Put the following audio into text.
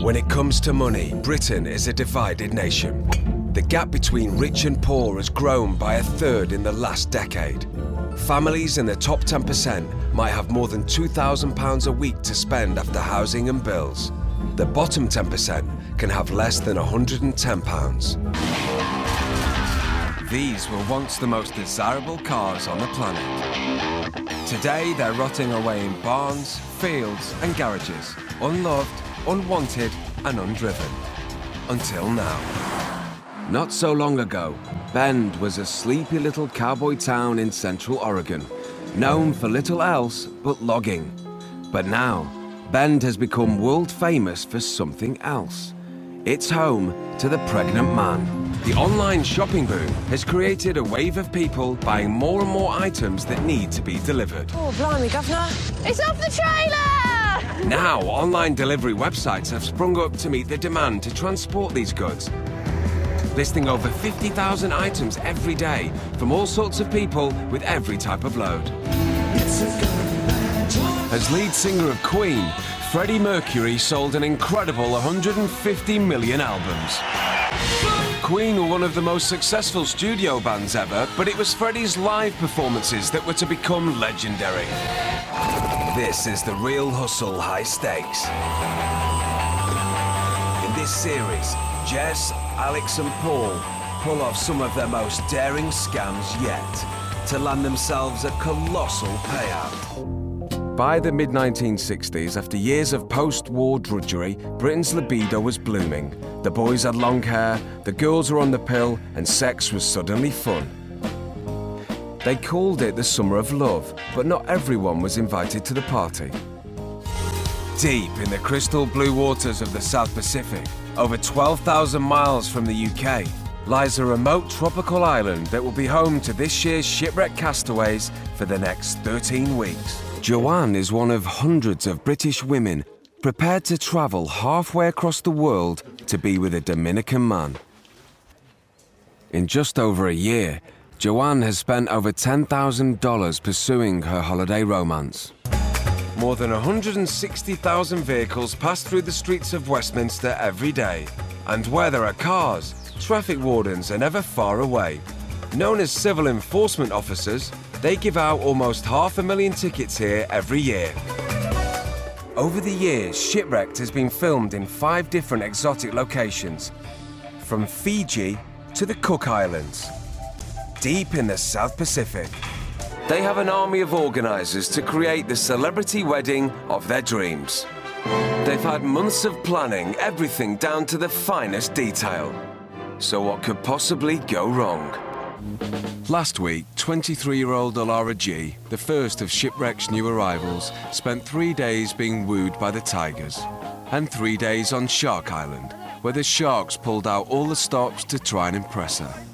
When it comes to money, Britain is a divided nation. The gap between rich and poor has grown by a third in the last decade. Families in the top 10% might have more than £2,000 a week to spend after housing and bills. The bottom 10% can have less than £110. These were once the most desirable cars on the planet. Today, they're rotting away in barns, fields and garages, unloved, unwanted and undriven. Until now. Not so long ago, Bend was a sleepy little cowboy town in central Oregon, known for little else but logging. But now, Bend has become world famous for something else. It's home to the pregnant man. The online shopping boom has created a wave of people buying more and more items that need to be delivered. Oh, blimey, Governor. It's off the trailer! Now, online delivery websites have sprung up to meet the demand to transport these goods, listing over 50,000 items every day from all sorts of people with every type of load. As lead singer of Queen, Freddie Mercury sold an incredible 150 million albums. Queen were one of the most successful studio bands ever, but it was Freddie's live performances that were to become legendary. This is the real hustle, high stakes. In this series, Jess, Alex and Paul pull off some of their most daring scams yet to land themselves a colossal payout. By the mid-1960s, after years of post-war drudgery, Britain's libido was blooming. The boys had long hair, the girls were on the pill, and sex was suddenly fun. They called it the Summer of Love, but not everyone was invited to the party. Deep in the crystal blue waters of the South Pacific, over 12,000 miles from the UK, lies a remote tropical island that will be home to this year's shipwrecked castaways for the next 13 weeks. Joanne is one of hundreds of British women prepared to travel halfway across the world to be with a Dominican man. In just over a year, Joanne has spent over $10,000 pursuing her holiday romance. More than 160,000 vehicles pass through the streets of Westminster every day. And where there are cars, traffic wardens are never far away. Known as civil enforcement officers, they give out almost 500,000 tickets here every year. Over the years, Shipwrecked has been filmed in 5 different exotic locations, from Fiji to the Cook Islands, deep in the South Pacific. They have an army of organisers to create the celebrity wedding of their dreams. They've had months of planning, everything down to the finest detail. So what could possibly go wrong? Last week, 23-year-old Alara G, the first of Shipwreck's new arrivals, spent 3 days being wooed by the tigers, and 3 days on Shark Island, where the sharks pulled out all the stops to try and impress her.